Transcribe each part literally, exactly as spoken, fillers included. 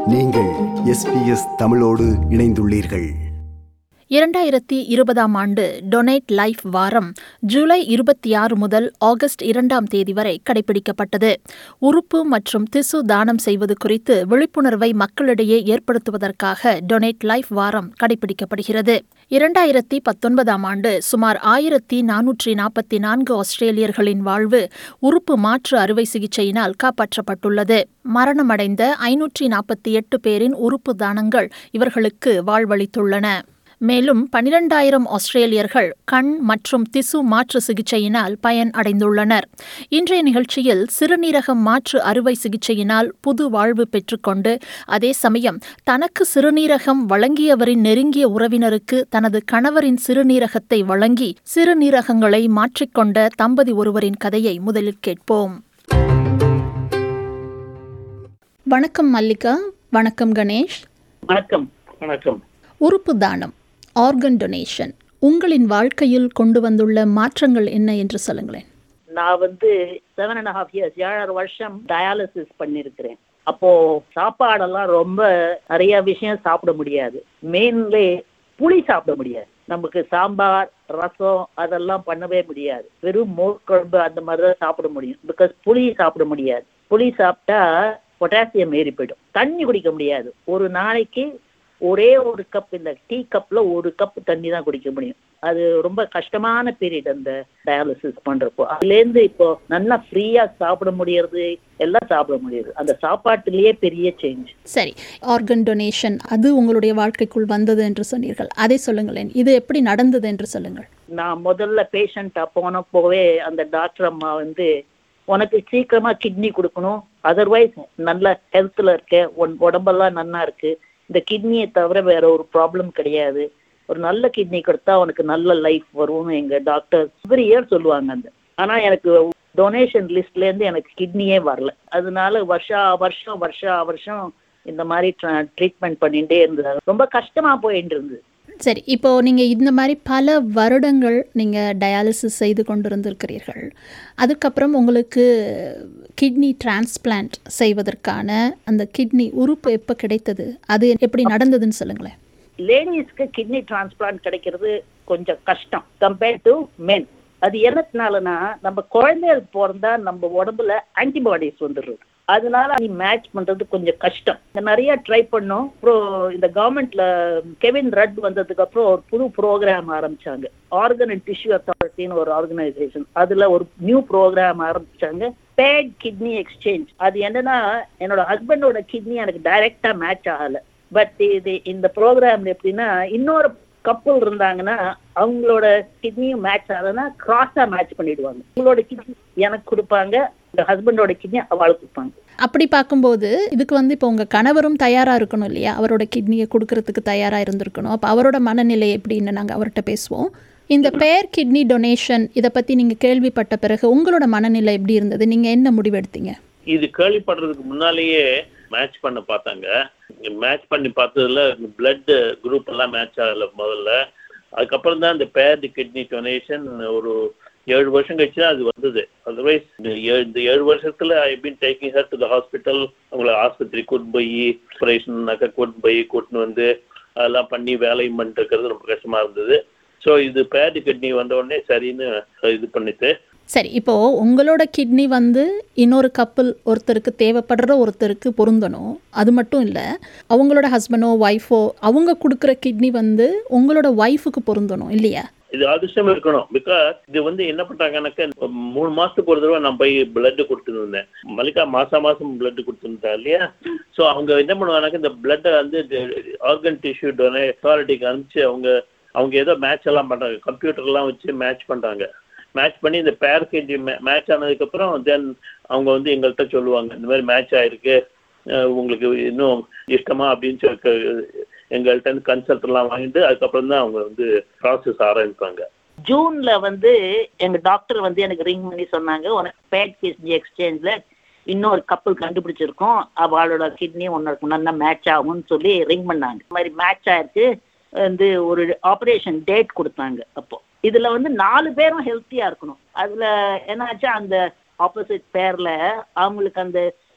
நீங்கள் S B S தமிழோடு இணைந்துள்ளீர்கள். இரண்டாயிரத்தி இருபதாம் ஆண்டு டொனேட் லைஃப் வாரம் ஜூலை இருபத்தி ஆறு முதல் ஆகஸ்ட் இரண்டாம் தேதி வரை கடைபிடிக்கப்பட்டது. உறுப்பு மற்றும் திசு தானம் செய்வது குறித்து விழிப்புணர்வை மக்களிடையே ஏற்படுத்துவதற்காக டொனேட் லைஃப் வாரம் கடைபிடிக்கப்படுகிறது. இரண்டாயிரத்தி பத்தொன்பதாம் ஆண்டு சுமார் ஆயிரத்தி நானூற்றி நாற்பத்தி நான்கு ஆஸ்திரேலியர்களின் வாழ்வு உறுப்பு மாற்று அறுவை சிகிச்சையினால் காப்பாற்றப்பட்டுள்ளது. மரணமடைந்த ஐநூற்றி நாற்பத்தி எட்டு பேரின் உறுப்பு தானங்கள் இவர்களுக்கு வாழ்வளித்துள்ளன. மேலும் பனிரெண்டாயிரம் ஆஸ்திரேலியர்கள் கண் மற்றும் திசு மாற்று சிகிச்சையினால் பயன் அடைந்துள்ளனர். இன்றைய நிகழ்ச்சியில் சிறுநீரகம் மாற்று அறுவை சிகிச்சையினால் புது வாழ்வு பெற்றுக்கொண்டு அதே சமயம் தனக்கு சிறுநீரகம் வழங்கியவரின் நெருங்கிய உறவினருக்கு தனது கணவரின் சிறுநீரகத்தை வழங்கி சிறுநீரகங்களை மாற்றிக்கொண்ட தம்பதி ஒருவரின் கதையை முதலில் கேட்போம். வணக்கம் மல்லிகா. வணக்கம் கணேஷ். வணக்கம். வணக்கம். உறுப்பு தானம், ஆர்கன் டொனேஷன் உங்களின் வாழ்க்கையில் கொண்டு வந்துள்ள மாற்றங்கள் என்ன என்று சொல்லுங்களேன். நான் வந்து செவன் அண்ட் ஹாஃப் இயர்ஸ் ஏழரை வருஷம் டயாலிசிஸ் பண்ணிருக்கிறேன். அப்போ சாப்பாடெல்லாம் ரொம்ப நிறைய விஷயம் சாப்பிட முடியாது. மெயின்லே புளி சாப்பிட முடியாது. நமக்கு சாம்பார் ரசம் அதெல்லாம் பண்ணவே முடியாது. வெறும் மோர் குழம்பு அந்த மாதிரி தான் சாப்பிட முடியும். பிகாஸ் புளி சாப்பிட முடியாது. புளி சாப்பிட்டா பொட்டாசியம் ஏறி போயிடும். தண்ணி குடிக்க முடியாது. ஒரு நாளைக்கு ஒரே ஒரு கப், இந்த டீ கப்ல ஒரு கப் தண்ணி தான் குடிக்க முடியும். அது ரொம்ப கஷ்டமான பீரியட் அந்த டயாலிசிஸ் பண்றப்போ. அதுலேருந்து இப்போ நல்லா ஃப்ரீயா சாப்பிட முடியறது, எல்லாம் சாப்பிட முடியுது. அந்த சாப்பாட்டுலயே பெரிய சேஞ்ச். சரி, ஆர்கன் டொனேஷன் அது உங்களுடைய வாழ்க்கைக்குள் வந்தது என்று சொன்னீர்கள். அதை சொல்லுங்களேன். இது எப்படி நடந்தது என்று சொல்லுங்கள். நான் முதல்ல பேஷண்டா போனப்போவே அந்த டாக்டர் அம்மா வந்து, உனக்கு சீக்கிரமா கிட்னி கொடுக்கணும், அதர்வைஸ் நல்ல ஹெல்த்ல இருக்க, உன் உடம்பெல்லாம் நல்லா இருக்கு, இந்த கிட்னியை தவிர வேற ஒரு ப்ராப்ளம் கிடையாது, ஒரு நல்ல கிட்னி கொடுத்தா உனக்கு நல்ல லைஃப் வரும்னு எங்க டாக்டர் எவ்ரி இயர் சொல்லுவாங்க. அந்த ஆனா எனக்கு டொனேஷன் லிஸ்ட்ல இருந்து எனக்கு கிட்னியே வரல. அதனால வருஷா வருஷம் வருஷா வருஷம் இந்த மாதிரி ட்ரீட்மெண்ட் பண்ணிட்டே இருந்தது. ரொம்ப கஷ்டமா போயிட்டு இருந்தது. சரி, இப்போ நீங்கள் இந்த மாதிரி பல வருடங்கள் நீங்கள் டயாலிசிஸ் செய்து கொண்டு இருந்திருக்கிறீர்கள். அதுக்கப்புறம் உங்களுக்கு கிட்னி டிரான்ஸ்பிளான்ட் செய்வதற்கான அந்த கிட்னி உறுப்பு எப்போ கிடைத்தது, அது எப்படி நடந்ததுன்னு சொல்லுங்களேன். லேடிஸ்க்கு கிட்னி டிரான்ஸ்பிளான்ட் கிடைக்கிறது கொஞ்சம் கஷ்டம் கம்பேர்ட் டு மென். அது என்னத்தினாலனா, நம்ம குழந்தைகள் பிறந்தா நம்ம உடம்புல ஆன்டிபாடிஸ் வந்துடுறது. அதனால நீ மேட்ச் பண்றது கொஞ்சம் கஷ்டம். நிறைய ட்ரை பண்ணோம். அப்புறம் இந்த கவர்மெண்ட்ல கெவின் ரட் வந்ததுக்கு அப்புறம் ஒரு புது ப்ரோக்ராம் ஆரம்பிச்சாங்க. ஆர்கன் அண்ட் டிஷ்யூ அத்தாரிட்டின்னு ஒரு ஆர்கனைசேஷன். அதுல ஒரு நியூ ப்ரோக்ராம் ஆரம்பிச்சாங்க, பேட் கிட்னி எக்ஸ்சேஞ்ச். அது என்னன்னா, என்னோட ஹஸ்பண்டோட கிட்னி எனக்கு டைரக்டா மேட்ச் ஆகல. பட் இது இந்த ப்ரோக்ராம் எப்படின்னா, இன்னொரு கப்பல் இருந்தாங்கன்னா அவங்களோட கிட்னியும் மேட்ச் ஆகுதுன்னா கிராஸா மேட்ச் பண்ணிடுவாங்க. உங்களோட கிட்னி எனக்கு கொடுப்பாங்க, ஹஸ்பண்டோட கிட்னி அவளுக்கு கொடுப்பாங்க. அப்படி பார்க்கும்போது இதுக்கு வந்து இப்போ உங்கள் கணவரும் தயாராக இருக்கணும் இல்லையா? அவரோட கிட்னியை கொடுக்கறதுக்கு தயாராக இருந்திருக்கணும். அப்போ அவரோட மனநிலை எப்படின்னு நாங்கள் அவர்கிட்ட பேசுவோம். இந்த பேர் கிட்னி டொனேஷன் இதை பற்றி நீங்கள் கேள்விப்பட்ட பிறகு உங்களோட மனநிலை எப்படி இருந்தது? நீங்கள் என்ன முடிவெடுத்தீங்க? இது கேள்விப்படுறதுக்கு முன்னாலேயே மேட்ச் பண்ண பார்த்தாங்க. மேட்ச் பண்ணி பார்த்ததுல பிளட் குரூப் எல்லாம் மேட்ச் ஆகல முதல்ல. அதுக்கப்புறம் தான் இந்த பேர்டு கிட்னி டொனேஷன் ஒரு ஏழு வருஷம் கழிச்சு தான் அது வந்தது. அதர்வைஸ் இந்த ஏழு வருஷத்துல I been taking her to the hospital. அவங்கள ஆஸ்பத்திரி கூட்டு போய் ஆப்ரேஷன்னாக்க கூட்டு போய் கூட்டின்னு வந்து அதெல்லாம் பண்ணி வேலையும் பண்ணிட்டு இருக்கிறது ரொம்ப கஷ்டமா இருந்தது. ஸோ இது பேர்டு கிட்னி வந்த உடனே சரின்னு இது பண்ணிட்டு. சரி, இப்போது உங்களோட கிட்னி வந்து இன்னொரு கப்பல் ஒருத்தருக்கு தேவைப்படுற ஒருத்தருக்கு பொருந்தணும். அது மட்டும் இல்லை, அவங்களோட ஹஸ்பண்டோ ஒய்ஃபோ அவங்க கொடுக்குற கிட்னி வந்து உங்களோட ஒய்ஃபுக்கு பொருந்தணும் இல்லையா? இது அதிர்ஷ்டம் இருக்கணும். பிகாஸ் இது வந்து என்ன பண்றாங்கன்னாக்க, மூணு மாசத்துக்கு ஒரு தடவை நான் போய் பிளட் கொடுத்துருந்தேன். மல்லிகா மாசம் மாசம் பிளட் கொடுத்துருந்தா இல்லையா? ஸோ அவங்க என்ன பண்ணுவாங்கன்னாக்க, இந்த பிளட்டை வந்து ஆர்கன் டிஷ்யூ டொனே அத்தாரிட்டிக்கு அனுப்பிச்சு அவங்க அவங்க ஏதோ மேட்ச் எல்லாம் பண்றாங்க. கம்ப்யூட்டர்லாம் வச்சு மேட்ச் பண்றாங்க. மேட்ச் பண்ணி இந்த பேர் கேஜி மேட்ச் ஆனதுக்கப்புறம் தென் அவங்க வந்து எங்கள்கிட்ட சொல்லுவாங்க, இந்த மாதிரி மேட்ச் ஆயிருக்கு, உங்களுக்கு இன்னும் இஷ்டமா அப்படின்னு சொல்லி எங்கள்கிட்ட இருந்து கன்சல்ட் எல்லாம் வாங்கிட்டு அதுக்கப்புறம் தான் அவங்க வந்து ப்ராசஸ் ஆரம்பிப்பாங்க. ஜூன்ல வந்து எங்க டாக்டர் வந்து எனக்கு ரிங் பண்ணி சொன்னாங்க, உனக்கு பேட் கிட்னி எக்ஸ்சேஞ்ச்ல இன்னொரு கப்பல் கண்டுபிடிச்சிருக்கோம், அவளோட கிட்னி உனக்கு நல்லா மேட்ச் ஆகும்னு சொல்லி ரிங் பண்ணாங்க. இந்த மாதிரி மேட்ச் ஆயிருக்கு வந்து ஒரு ஆப்ரேஷன் டேட் கொடுத்தாங்க. அப்போ இதுல வந்து நாலு பேரும் ஹெல்த்தியா இருக்கணும். அதுல என்னாச்சா, அந்த ஆப்போசிட் பேர்ல அவங்களுக்கு அந்த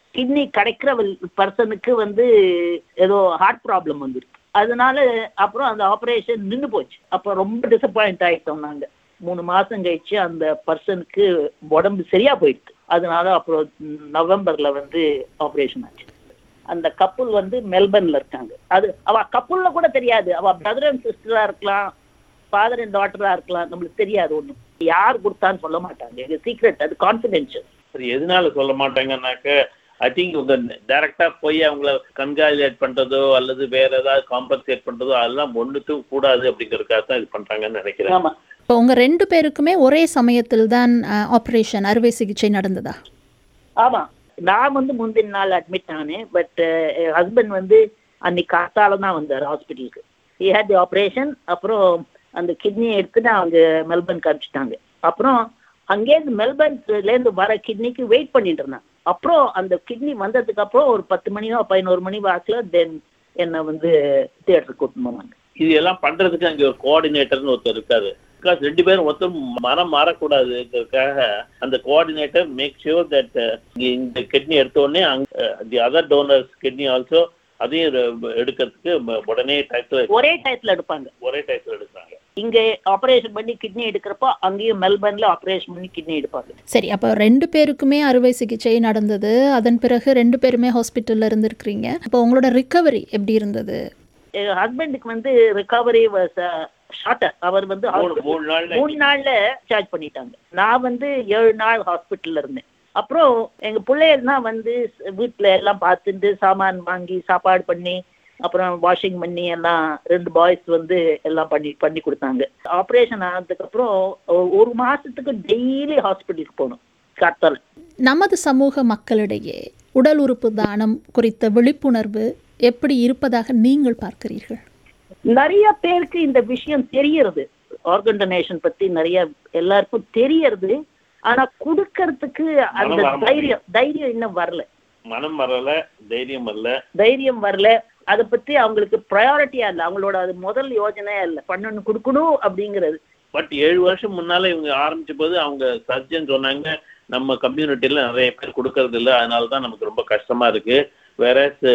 கிட்னி கிடைக்கிற பர்சனுக்கு வந்து ஏதோ ஹார்ட் ப்ராப்ளம் வந்துருக்கு. அதனால அப்புறம் அந்த ஆப்ரேஷன் நின்று போச்சு. அப்போ ரொம்ப டிசப்பாயிண்ட் ஆகிட்டோம் நாங்கள். மூணு மாதம் கழிச்சு அந்த பர்சனுக்கு உடம்பு சரியா போயிடுது. அதனால அப்புறம் நவம்பர்ல வந்து ஆப்ரேஷன் ஆச்சு. அந்த கப்புள் வந்து மெல்பர்ன்ல இருக்காங்க. அது அவ கப்புள்ல கூட தெரியாது, அவ பிரதர் அண்ட் சிஸ்டரா இருக்கலாம், ஃபாதர் அண்ட் டாட்டரா இருக்கலாம், நம்மளுக்கு தெரியாது. ஒன்றும் யார் கொடுத்தான்னு சொல்ல மாட்டாங்க, எங்க சீக்ரெட், அது கான்ஃபிடென்ஷியல். சரி, எதனால சொல்ல மாட்டாங்கன்னாக்க ஐ திங்க் உங்க டைரக்டா போய் அவங்கள கன்கிராச்சுலேட் பண்றதோ அல்லது வேற ஏதாவது காம்பன்சேட் பண்றதோ அதெல்லாம் ஒண்ணுத்தும் கூடாது அப்படிங்கறதுக்காக தான் இது பண்றாங்கன்னு நினைக்கிறேன். ஆமா. இப்போ உங்க ரெண்டு பேருக்குமே ஒரே சமயத்தில் தான் ஆபரேஷன் அறுவை சிகிச்சை நடந்ததா? ஆமா, நான் வந்து முந்தின நாள் அட்மிட் ஆனேன். பட் என் ஹஸ்பண்ட் வந்து அன்னைக்கு காத்தால தான் வந்தார் ஹாஸ்பிட்டலுக்கு. He had the operation. அப்புறம் அந்த கிட்னியை எடுத்துட்டு அவங்க மெல்பர்னுக்கு அனுப்பிச்சிட்டாங்க. அப்புறம் அங்கேருந்து மெல்பர்ன்லேருந்து வர கிட்னிக்கு வெயிட் பண்ணிட்டு இருந்தான். அப்புறம் அந்த கிட்னி வந்ததுக்கு அப்புறம் ஒரு பத்து மணியோ பதினோரு மணி வாக்கில் தென் என்னை வந்து தியேட்டருக்கு கூட்டிட்டு போனாங்க. இது எல்லாம் பண்றதுக்கு அங்கே ஒரு கோஆர்டினேட்டர்னு ஒருத்தர் இருக்காரு. பிகாஸ் ரெண்டு பேரும் ஒருத்தர் மனம் மாறக்கூடாதுக்காக அந்த கோஆர்டினேட்டர் மேக் ஷூர் தட் இந்த கிட்னி எடுத்த உடனே the other donor's kidney also அதையும் எடுக்கிறதுக்கு உடனே டயத்துல ஒரே டயத்துல எடுப்பாங்க ஒரே டயத்துல எடுப்பாங்க. இங்கே ஆப்ரேஷன் பண்ணி கிட்னி எடுக்கிறப்போ அங்கேயும் மெல்பர்ன்ல ஆப்ரேஷன் பண்ணி கிட்னி எடுப்பாங்க. சரி, அப்போ ரெண்டு பேருக்குமே அறுவை சிகிச்சை நடந்தது. அதன் பிறகு ரெண்டு பேருமே ஹாஸ்பிட்டல்ல இருந்திருக்கிறீங்க. அப்போ உங்களோட ரிகவரி எப்படி இருந்தது? என் ஹஸ்பண்டுக்கு வந்து ரிகவரி வாஸ் ஷார்ட்டர். அவர் வந்து மூணு நாள்ல சார்ஜ் பண்ணிட்டாங்க. நான் வந்து ஏழு நாள் ஹாஸ்பிட்டல்ல இருந்தேன். அப்புறம் எங்க பிள்ளைகள்லாம் வந்து வீட்டுல எல்லாம் பார்த்துட்டு சாமான் வாங்கி சாப்பாடு பண்ணி அப்புறம் வாஷிங் பண்ணி எல்லாம் ரெண்டு பாய்ஸ் வந்து எல்லாம் பண்ணி பண்ணி கொடுத்தாங்க. ஆப்ரேஷன் ஆனதுக்கு அப்புறம் ஒரு மாசத்துக்கு டெய்லி ஹாஸ்பிட்டலுக்கு போகணும் காத்தால. நமது சமூக மக்களிடையே உடல் உறுப்பு தானம் குறித்த விழிப்புணர்வு எப்படி இருப்பதாக நீங்கள் பார்க்கிறீர்கள்? நிறைய பேருக்கு இந்த விஷயம் தெரியறது, ஆர்கன் டொனேஷன் பத்தி நிறைய எல்லாருக்கும் தெரியறது. ஆனா கொடுக்கறதுக்கு அந்த தைரியம் தைரியம் இன்னும் வரல. மனம் வரல, தைரியம் வரல தைரியம் வரல அதை பத்தி அவங்களுக்கு ப்ரையாரிட்டியா இல்லை. அவங்களோட அது முதல் யோஜனையா இல்லை, பண்ணணும் கொடுக்கணும் அப்படிங்கிறது. பட் ஏழு வருஷம் முன்னால இவங்க ஆரம்பிச்ச போது அவங்க சர்ஜன் சொன்னாங்க நம்ம கம்யூனிட்டியில நிறைய பேர் கொடுக்கறது இல்லை, அதனாலதான் நமக்கு ரொம்ப கஷ்டமா இருக்கு. வேற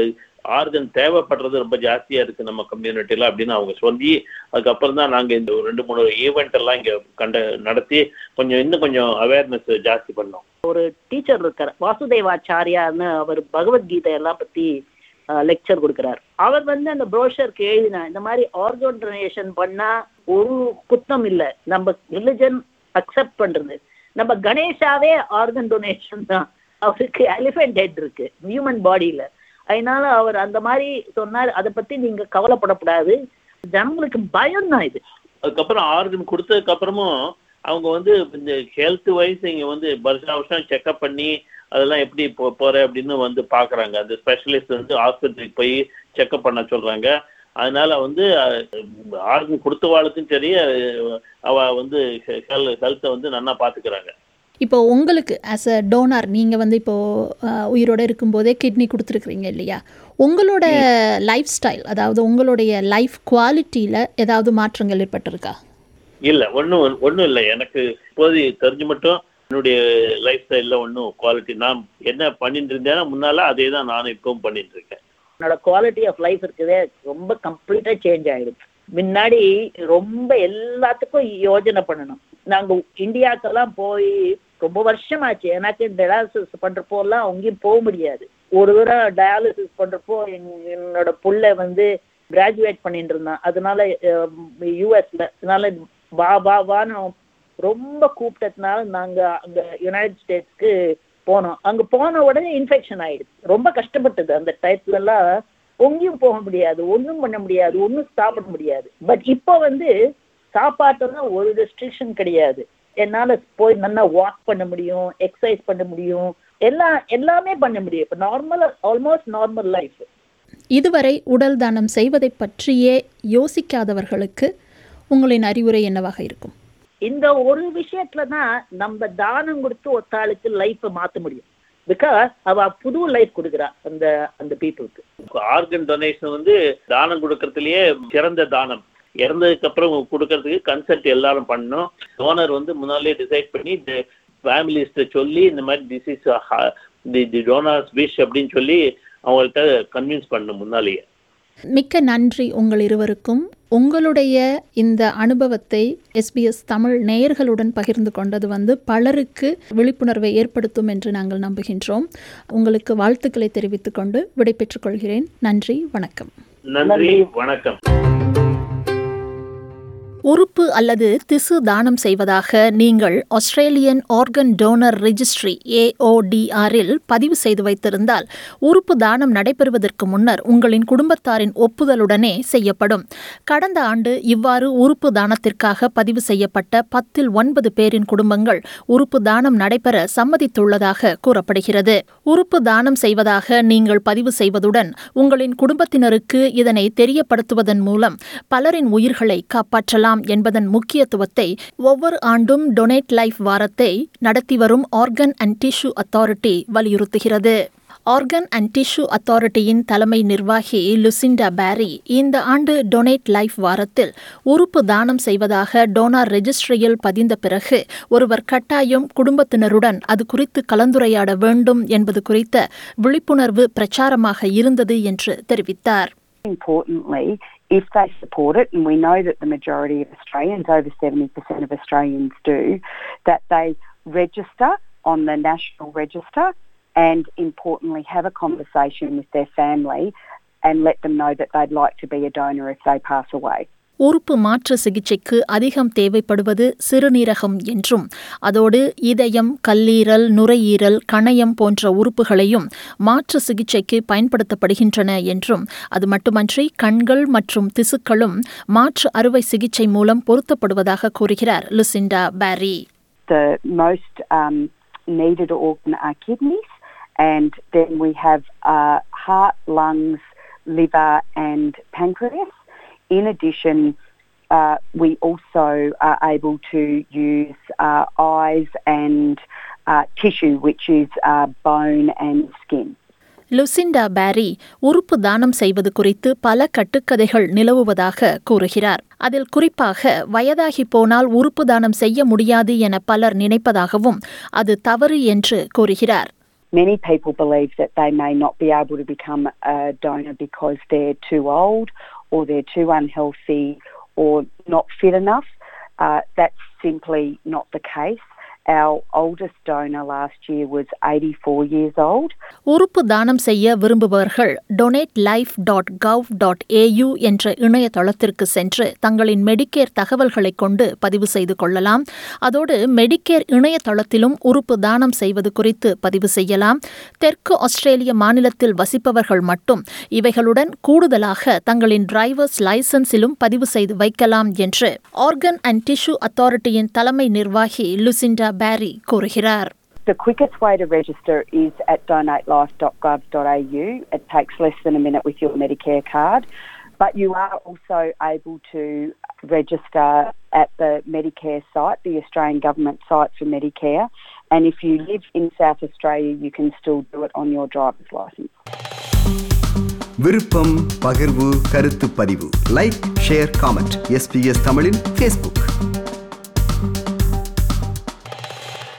ஆர்கன் தேவைப்படுறது ரொம்ப ஜாஸ்தியா இருக்கு நம்ம கம்யூனிட்டியில அப்படின்னு அவங்க சொல்லி அதுக்கப்புறம் தான் நாங்க இந்த ரெண்டு மூணு ஈவெண்ட் எல்லாம் இங்க கண்ட நடத்தி கொஞ்சம் இன்னும் கொஞ்சம் அவேர்னஸ் ஜாஸ்தி பண்ணோம். ஒரு டீச்சர் இருக்கார் வாசுதேவாச்சாரியான்னு, அவர் பகவத்கீதை எல்லாம் பத்தி லெக்சர் கொடுக்கிறார். அவர் வந்து அந்த ப்ரோஷருக்கு எழுதினா இந்த மாதிரி ஆர்கன் டொனேஷன் பண்ணா ஒரு குத்தம் இல்லை, நம்ம ரிலிஜன் அக்செப்ட் பண்றது. நம்ம கணேஷாவே ஆர்கன் டொனேஷன் தான், அவருக்கு எலிஃபென்ட் ஹெட் இருக்கு ஹியூமன் பாடியில. அதனால அவர் அந்த மாதிரி சொன்னார். அதை பத்தி நீங்க கவலைப்படக்கூடாது, ஜனங்களுக்கு பயம் தான் இது. அதுக்கப்புறம் ஆர்கன் கொடுத்ததுக்கு அப்புறமும் அவங்க வந்து இந்த ஹெல்த் வைஸ் இங்க வந்து வருஷம் வருஷம் செக்அப் பண்ணி அதெல்லாம் எப்படி போ போற அப்படின்னு வந்து பாக்குறாங்க. அந்த ஸ்பெஷலிஸ்ட் வந்து ஆஸ்பத்திரிக்கு போய் செக்அப் பண்ண சொல்றாங்க. அதனால வந்து ஆர்கன் கொடுத்தவாளுக்கும் சரி அவ வந்து ஹெல்த்தை வந்து நல்லா பாத்துக்கிறாங்க. இப்போ உங்களுக்கு ஆஸ் அ டோனார் நீங்கள் வந்து இப்போது உயிரோடு இருக்கும்போதே கிட்னி கொடுத்துருக்குறீங்க இல்லையா? உங்களோட லைஃப் ஸ்டைல், அதாவது உங்களுடைய லைஃப் குவாலிட்டியில் ஏதாவது மாற்றங்கள் ஏற்பட்டிருக்கா? இல்லை, ஒன்றும் ஒன்றும் இல்லை. எனக்கு இப்போது தெரிஞ்சு மட்டும் என்னுடைய லைஃப் ஸ்டைலில் ஒன்றும் குவாலிட்டி நான் என்ன பண்ணிட்டு இருந்தேன்னா முன்னால அதே தான் நானும் இப்பவும் பண்ணிட்டு இருக்கேன். என்னோட குவாலிட்டி ஆஃப் லைஃப் இருக்குதே ரொம்ப கம்ப்ளீட்டாக சேஞ்ச் ஆகிடுச்சு. முன்னாடி ரொம்ப எல்லாத்துக்கும் யோஜனை பண்ணணும். நாங்கள் இந்தியாவுக்கெல்லாம் போய் ரொம்ப வருஷம் ஆச்சு. எனக்கு டயாலிசிஸ் பண்றப்போ எல்லாம் அங்கேயும் போக முடியாது. ஒரு தடவை டயாலிசிஸ் பண்றப்போ என்னோட புள்ள வந்து கிராஜுவேட் பண்ணிட்டு இருந்தான், அதனால யூஎஸ்ல. அதனால வா வா வான்னு ரொம்ப கூப்பிட்டதுனால நாங்க அங்க யுனைடெட் ஸ்டேட்ஸ்க்கு போனோம். அங்க போன உடனே இன்ஃபெக்ஷன் ஆயிடுச்சு. ரொம்ப கஷ்டப்பட்டது அந்த டயத்துல எல்லாம். ஒங்கேயும் போக முடியாது, ஒன்றும் பண்ண முடியாது, ஒன்றும் சாப்பிட முடியாது. பட் இப்போ வந்து சாப்பாட்டெல்லாம் ஒரு ரெஸ்ட்ரிக்ஷன் கிடையாது. என்னால போய் நல்லா வாக் பண்ண முடியும், எக்ஸசைஸ் பண்ண முடியும், எல்லாம் எல்லாமே பண்ண முடியும். இப்போ நார்மல், ஆல்மோஸ்ட் நார்மல் லைஃப். இதுவரை உடல் தானம் செய்வதை பற்றியே யோசிக்காதவர்களுக்கு உங்களின் அறிவுரை என்னவாக இருக்கும்? இந்த ஒரு விஷயத்துல தான் நம்ம தானம் கொடுத்து ஒத்தாளுக்கு லைஃப்பை மாற்ற முடியும். பிகாஸ் அவ புது லைஃப் கொடுக்குறா அந்த அந்த பீப்புளுக்கு. ஆர்கன் டொனேஷன் வந்து தானம் கொடுக்கறதுலயே சிறந்த தானம். இறந்ததுக்கு அப்புறம் கொடுக்கறதுக்கு கன்சென்ட் எல்லாரும் பண்ணணும். டோனர் வந்து முன்னாலே டிசைட் பண்ணி ஃபேமிலிஸ்ட சொல்லி இந்த மாதிரி disease the the donor's wish அப்படின்னு சொல்லி அவங்கள்ட்ட கன்வின்ஸ் பண்ணணும் முன்னாலேயே. மிக்க நன்றி உங்கள் இருவருக்கும். உங்களுடைய இந்த அனுபவத்தை எஸ்பிஎஸ் தமிழ் நேயர்களுடன் பகிர்ந்து கொண்டது வந்து பலருக்கு விழிப்புணர்வை ஏற்படுத்தும் என்று நாங்கள் நம்புகின்றோம். உங்களுக்கு வாழ்த்துக்களை தெரிவித்துக் கொண்டு விடைபெற்றுக் கொள்கிறேன். நன்றி, வணக்கம். நன்றி, வணக்கம். உறுப்பு அல்லது திசு தானம் செய்வதாக நீங்கள் ஆஸ்திரேலியன் ஆர்கன் டோனர் ரெஜிஸ்ட்ரி ஏஓடிஆரில் பதிவு செய்து வைத்திருந்தால் உறுப்பு தானம் நடைபெறுவதற்கு முன்னர் உங்களின் குடும்பத்தாரின் ஒப்புதலுடனே செய்யப்படும். கடந்த ஆண்டு இவ்வாறு உறுப்பு தானத்திற்காக பதிவு செய்யப்பட்ட பத்தில் ஒன்பது பேரின் குடும்பங்கள் உறுப்பு தானம் நடைபெற சம்மதித்துள்ளதாக கூறப்படுகிறது. உறுப்பு தானம் செய்வதாக நீங்கள் பதிவு செய்வதுடன் உங்களின் குடும்பத்தினருக்கு இதனை தெரியப்படுத்துவதன் மூலம் பலரின் உயிர்களை காப்பாற்றலாம் என்பதன் முக்கியத்துவத்தை ஒவ்வொரு ஆண்டும் டொனேட் லைஃப் வாரத்தை நடத்தி வரும் ஆர்கன் அண்ட் டிஷ்யூ அத்தாரிட்டி வலியுறுத்துகிறது. ஆர்கன் அண்ட் டிஷ்யூ அத்தாரிட்டியின் தலைமை நிர்வாகி லுசிண்டா பேரி இந்த ஆண்டு டொனேட் லைஃப் வாரத்தில் உறுப்பு தானம் செய்வதாக டோனார் ரெஜிஸ்ட்ரியில் பதிந்த பிறகு ஒருவர் கட்டாயம் குடும்பத்தினருடன் அது குறித்து கலந்துரையாட வேண்டும் என்பது குறித்த விழிப்புணர்வு பிரச்சாரமாக இருந்தது என்று தெரிவித்தார். Importantly, if they support it, and we know that the majority of Australians, over seventy percent of Australians do, that they register on the National Register and importantly have a conversation with their family and let them know that they'd like to be a donor if they pass away. உறுப்பு மாற்று சிகிச்சைக்கு அதிகம் தேவைப்படுவது சிறுநீரகம் என்றும் அதோடு இதயம், கல்லீரல், நுரையீரல், கணையம் போன்ற உறுப்புகளையும் மாற்று சிகிச்சைக்கு பயன்படுத்தப்படுகின்றன என்றும் அது மட்டுமன்றி கண்கள் மற்றும் திசுக்களும் மாற்று அறுவை சிகிச்சை மூலம் பொருத்தப்படுவதாக கூறுகிறார் லுசிண்டா பேரி. The most um, needed organ are kidneys, and then we have uh, heart, lungs, liver and pancreas. In addition, uh, we also are able to use uh, eyes and uh, tissue, which is uh, bone and skin. லுசிண்டா பேரி உறுப்பு தானம் செய்வது குறித்து பல கட்டுக்கதைகள் நிலவுவதாக கூறுகிறார். அதில் குறிப்பாக வயதாகி போனால் உறுப்பு தானம் செய்ய முடியாது என பலர் நினைப்பதாகவும் அது தவறு என்று கூறுகிறார். Many people believe that they may not be able to become a donor because they're too old or they're too unhealthy or not fit enough. Uh, that's simply not the case. Our oldest donor last year was eighty-four years old. உறுப்பு தானம் செய்ய விரும்புபவர்கள் donate life dot gov dot AU என்ற இணையதளத்திற்கு சென்று தங்களின் Medicare தகவல்களை கொண்டு பதிவு செய்து கொள்ளலாம். அதோடு மெடிக்கேர் இணையதளத்திலும் உறுப்பு தானம் செய்வது குறித்து பதிவு செய்யலாம். தெற்கு ஆஸ்திரேலிய மாநிலத்தில் வசிப்பவர்கள் மட்டும் இவைகளுடன் கூடுதலாக தங்களின் டிரைவர்ஸ் லைசன்ஸிலும் பதிவு செய்து வைக்கலாம் என்று ஆர்கன் அண்ட் டிஷ்யூ அத்தாரிட்டியின் தலைமை நிர்வாகி லுசிண்டா பேரி கூறுகிறார். The quickest way to register is at donate life dot gov dot a u. It takes less than a minute with your Medicare card. But you are also able to register at the Medicare site, the Australian government site for Medicare. And if you live in South Australia, you can still do it on your driver's licence. விருப்பம், பகிர்வு, கருத்து பதிவு. Like, share, comment. SBS தமிழின் Facebook.